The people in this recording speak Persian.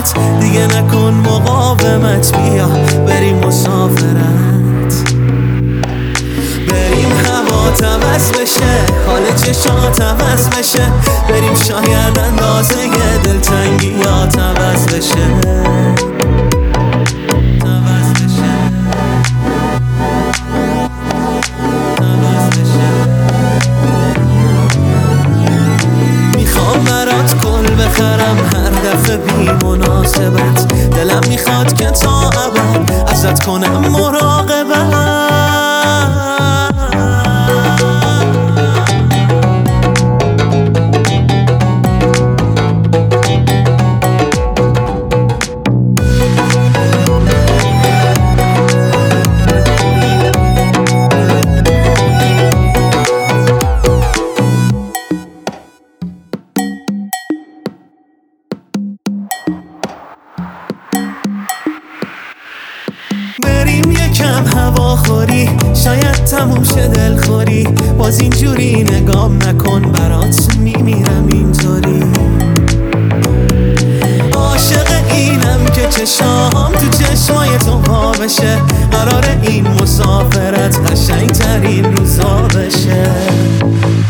مراقبت، دیگه نکن مقاومت، بیا بریم مسافرت. بریم هوا عوض بشه، حال چشات عوض بشه، بریم شاید اندازه دلتنگی یا عوض بشه. میخوام برات گل بخرم هر دفعه بی مناسبت، دلم میخواد که تا ابد ازت کنم مراقبت. بریم یکم هواخوری، شاید تموم شه دلخوری، باز اینجوری نگام نکن، برات میمیرم اینطوری. عاشق اینم که چشام تو چشمای تو وا بشه، قراره این مسافرت قشنگ ترین روزا بشه.